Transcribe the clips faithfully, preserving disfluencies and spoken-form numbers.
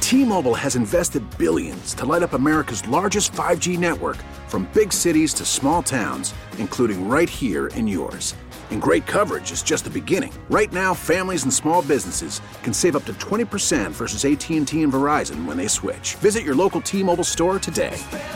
T-Mobile has invested billions to light up America's largest five G network, from big cities to small towns, including right here in yours. And great coverage is just the beginning. Right now, families and small businesses can save up to twenty percent versus A T and T and Verizon when they switch. Visit your local T-Mobile store today.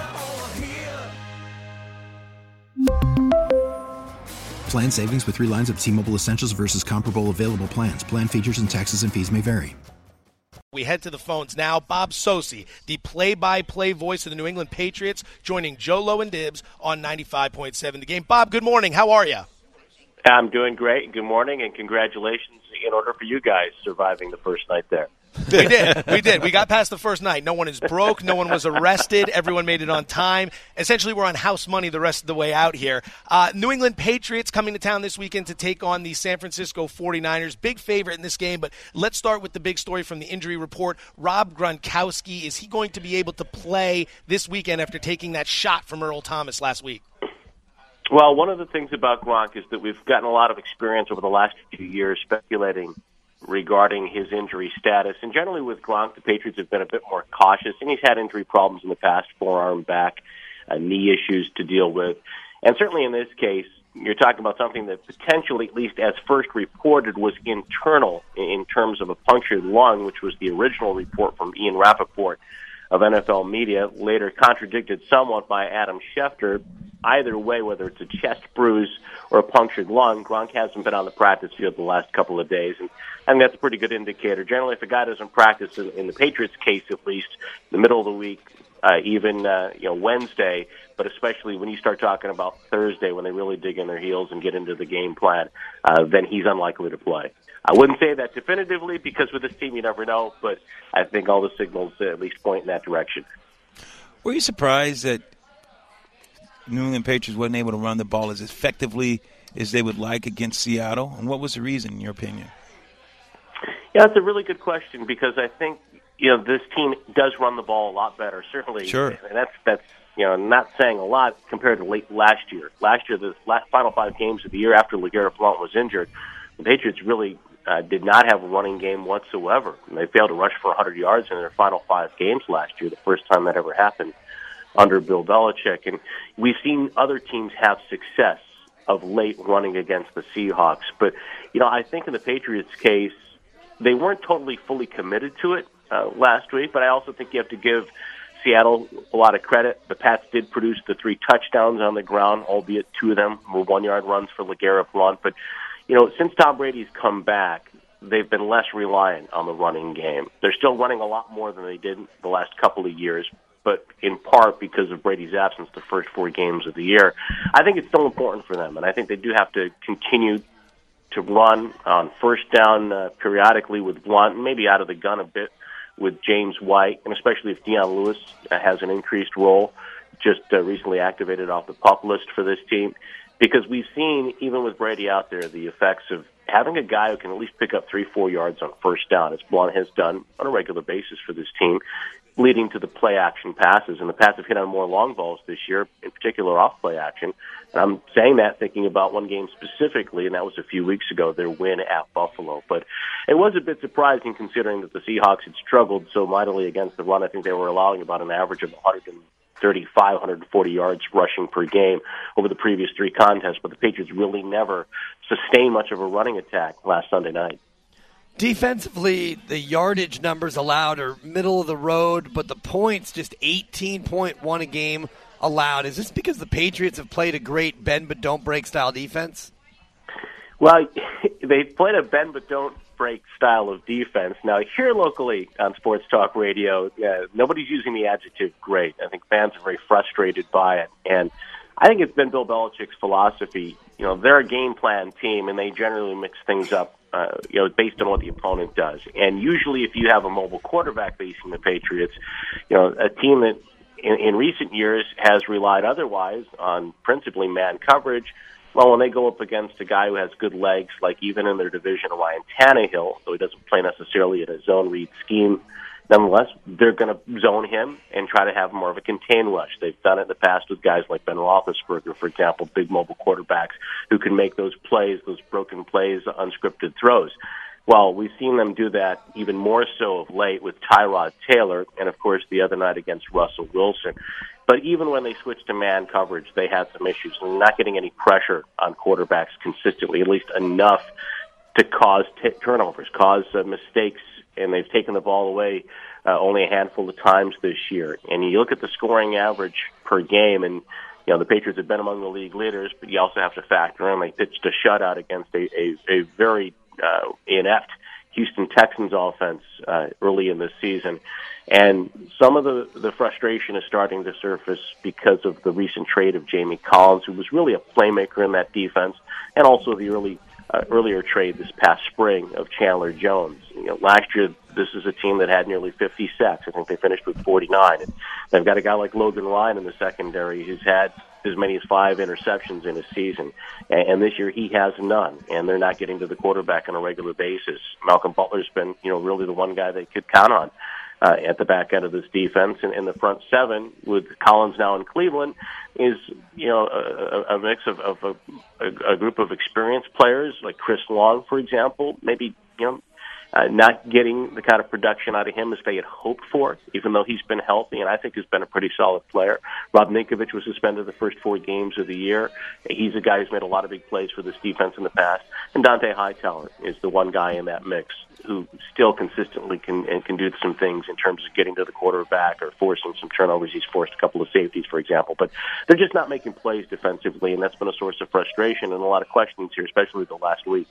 Plan savings with three lines of T-Mobile Essentials versus comparable available plans. Plan features and taxes and fees may vary. We head to the phones now. Bob Socci, the play-by-play voice of the New England Patriots, joining Joe Lowe and Dibs on ninety-five point seven The Game. Bob, good morning. How are you? I'm doing great. Good morning, and congratulations in order for you guys surviving the first night there. We did. We did. We got past the first night. No one is broke. No one was arrested. Everyone made it on time. Essentially, we're on house money the rest of the way out here. Uh, New England Patriots coming to town this weekend to take on the San Francisco forty-niners. Big favorite in this game, but let's start with the big story from the injury report. Rob Gronkowski, is he going to be able to play this weekend after taking that shot from Earl Thomas last week? Well, one of the things about Gronk is that we've gotten a lot of experience over the last few years speculating regarding his injury status. And generally with Gronk, the Patriots have been a bit more cautious, and he's had injury problems in the past, forearm, back, uh, knee issues to deal with. And certainly in this case, you're talking about something that potentially, at least as first reported, was internal in terms of a punctured lung, which was the original report from Ian Rappaport of N F L Media, later contradicted somewhat by Adam Schefter. Either way, whether it's a chest bruise or a punctured lung, Gronk hasn't been on the practice field the last couple of days, and I think that's a pretty good indicator. Generally, if a guy doesn't practice, in, in the Patriots' case at least, the middle of the week, uh, even uh, you know Wednesday, but especially when you start talking about Thursday, when they really dig in their heels and get into the game plan, uh, then he's unlikely to play. I wouldn't say that definitively because with this team you never know, but I think all the signals uh, at least point in that direction. Were you surprised that New England Patriots wasn't able to run the ball as effectively as they would like against Seattle? And what was the reason, in your opinion? Yeah, that's a really good question because I think, you know, this team does run the ball a lot better, certainly. Sure. And that's, that's you know, not saying a lot compared to late last year. Last year, the last final five games of the year after LeGarrette Blount was injured, the Patriots really uh, did not have a running game whatsoever. And they failed to rush for one hundred yards in their final five games last year, the first time that ever happened under Bill Belichick. And we've seen other teams have success of late running against the Seahawks. But, you know, I think in the Patriots' case, they weren't totally fully committed to it uh, last week, but I also think you have to give Seattle a lot of credit. The Pats did produce the three touchdowns on the ground, albeit two of them were one-yard runs for LeGarrette Blount. But, you know, since Tom Brady's come back, they've been less reliant on the running game. They're still running a lot more than they did the last couple of years, but in part because of Brady's absence the first four games of the year. I think it's still important for them, and I think they do have to continue to run on first down uh, periodically with Blount, and maybe out of the gun a bit with James White, and especially if Dion Lewis uh, has an increased role, just uh, recently activated off the PUP list for this team. Because we've seen, even with Brady out there, the effects of having a guy who can at least pick up three, four yards on first down, as Blount has done on a regular basis for this team, leading to the play-action passes. And the Pats have hit on more long balls this year, in particular off play-action. And I'm saying that thinking about one game specifically, and that was a few weeks ago, their win at Buffalo. But it was a bit surprising considering that the Seahawks had struggled so mightily against the run. I think they were allowing about an average of one thirty-five, one forty yards rushing per game over the previous three contests, but the Patriots really never sustained much of a running attack last Sunday night. Defensively, the yardage numbers allowed are middle of the road, but the points just eighteen point one a game allowed. Is this because the Patriots have played a great bend but don't break style defense? Well, they played a bend but don't break style of defense. Now, here locally on Sports Talk Radio, yeah, nobody's using the adjective great. I think fans are very frustrated by it. And I think it's been Bill Belichick's philosophy. You know, they're a game plan team, and they generally mix things up, uh, you know, based on what the opponent does. And usually if you have a mobile quarterback facing the Patriots, you know, a team that in, in recent years has relied otherwise on principally man coverage, well, when they go up against a guy who has good legs, like even in their division, Ryan Tannehill, though he doesn't play necessarily in a zone read scheme, nonetheless, they're going to zone him and try to have more of a contain rush. They've done it in the past with guys like Ben Roethlisberger, for example, big mobile quarterbacks who can make those plays, those broken plays, unscripted throws. Well, we've seen them do that even more so of late with Tyrod Taylor and, of course, the other night against Russell Wilson. But even when they switched to man coverage, they had some issues. They're not getting any pressure on quarterbacks consistently, at least enough to cause t- turnovers, cause uh, mistakes, and they've taken the ball away uh, only a handful of times this year. And you look at the scoring average per game, and you know the Patriots have been among the league leaders, but you also have to factor in they pitched a shutout against a, a, a very uh, inept Houston Texans offense uh, early in this season. And some of the, the frustration is starting to surface because of the recent trade of Jamie Collins, who was really a playmaker in that defense, and also the early uh, earlier trade this past spring of Chandler Jones. You know, last year, this is a team that had nearly fifty sacks. I think they finished with forty-nine. And they've got a guy like Logan Ryan in the secondary who's had as many as five interceptions in a season. And, and this year he has none, and they're not getting to the quarterback on a regular basis. Malcolm Butler's been, you know, really the one guy they could count on uh, at the back end of this defense. And in the front seven, with Collins now in Cleveland, is, you know, a, a mix of, of a, a, a group of experienced players like Chris Long, for example, maybe, you know, Uh, not getting the kind of production out of him as they had hoped for, even though he's been healthy and I think has been a pretty solid player. Rob Ninkovich was suspended the first four games of the year. He's a guy who's made a lot of big plays for this defense in the past. And Dante Hightower is the one guy in that mix who still consistently can and can do some things in terms of getting to the quarterback or forcing some turnovers. He's forced a couple of safeties, for example. But they're just not making plays defensively, and that's been a source of frustration and a lot of questions here, especially the last week.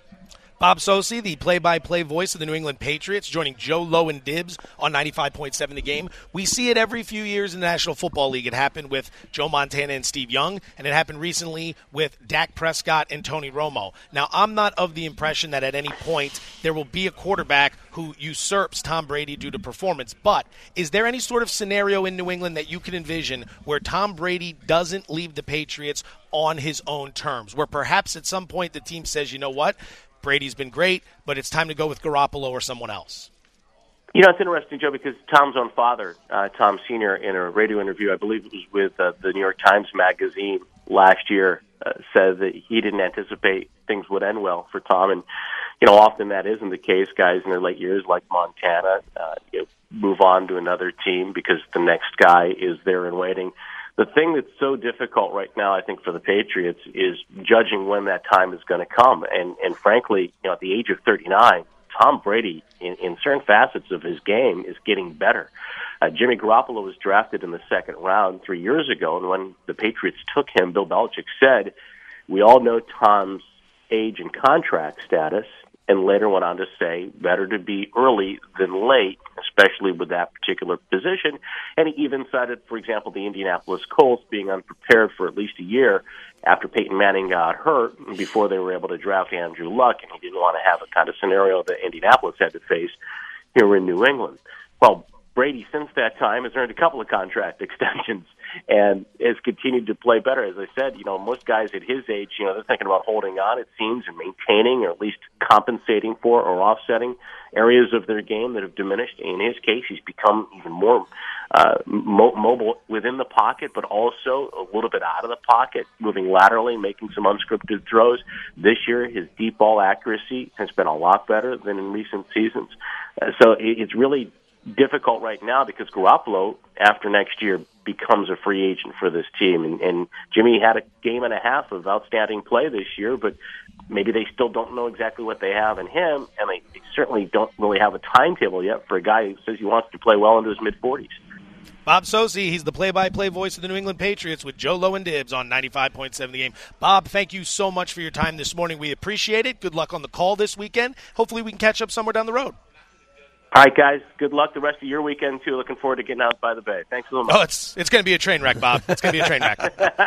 Bob Socci, the play-by-play voice of the New England Patriots, joining Joe Lowe and Dibbs on ninety-five point seven The Game. We see it every few years in the National Football League. It happened with Joe Montana and Steve Young, and it happened recently with Dak Prescott and Tony Romo. Now, I'm not of the impression that at any point there will be a quarterback who usurps Tom Brady due to performance, but is there any sort of scenario in New England that you can envision where Tom Brady doesn't leave the Patriots on his own terms, where perhaps at some point the team says, you know what, Brady's been great, but it's time to go with Garoppolo or someone else? You know, it's interesting, Joe, because Tom's own father, uh, Tom Senior, in a radio interview, I believe it was with uh, the New York Times Magazine last year, uh, said that he didn't anticipate things would end well for Tom. And, you know, often that isn't the case. Guys in their late years, like Montana, uh, you know, move on to another team because the next guy is there and waiting. The thing that's so difficult right now, I think, for the Patriots is judging when that time is going to come. And, and frankly, you know, at the age of thirty-nine, Tom Brady, in, in certain facets of his game, is getting better. Uh, Jimmy Garoppolo was drafted in the second round three years ago, and when the Patriots took him, Bill Belichick said, we all know Tom's age and contract status, and later went on to say, better to be early than late, especially with that particular position. And he even cited, for example, the Indianapolis Colts being unprepared for at least a year after Peyton Manning got hurt before they were able to draft Andrew Luck, and he didn't want to have a kind of scenario that Indianapolis had to face here in New England. Well, Brady, since that time, has earned a couple of contract extensions and has continued to play better. As I said, you know, most guys at his age, you know, they're thinking about holding on, it seems, and maintaining or at least compensating for or offsetting areas of their game that have diminished. In his case, he's become even more uh, mo- mobile within the pocket, but also a little bit out of the pocket, moving laterally, making some unscripted throws. This year, his deep ball accuracy has been a lot better than in recent seasons. Uh, so it, it's really difficult right now because Garoppolo, after next year, becomes a free agent for this team. And, and Jimmy had a game and a half of outstanding play this year, but maybe they still don't know exactly what they have in him, and they certainly don't really have a timetable yet for a guy who says he wants to play well into his mid-forties. Bob Socci, he's the play-by-play voice of the New England Patriots with Joe Lowe and Dibbs on ninety-five point seven The Game. Bob, thank you so much for your time this morning. We appreciate it. Good luck on the call this weekend. Hopefully we can catch up somewhere down the road. All right, guys. Good luck the rest of your weekend, too. Looking forward to getting out by the bay. Thanks a lot. Oh, it's it's going to be a train wreck, Bob. It's going to be a train wreck.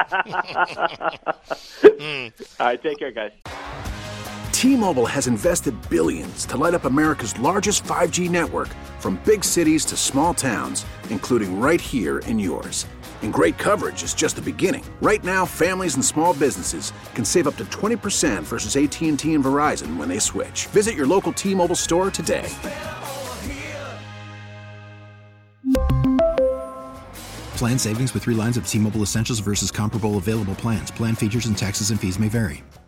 mm. All right, take care, guys. T-Mobile has invested billions to light up America's largest five G network, from big cities to small towns, including right here in yours. And great coverage is just the beginning. Right now, families and small businesses can save up to twenty percent versus A T and T and Verizon when they switch. Visit your local T-Mobile store today. Plan savings with three lines of T-Mobile Essentials versus comparable available plans. Plan features and taxes and fees may vary.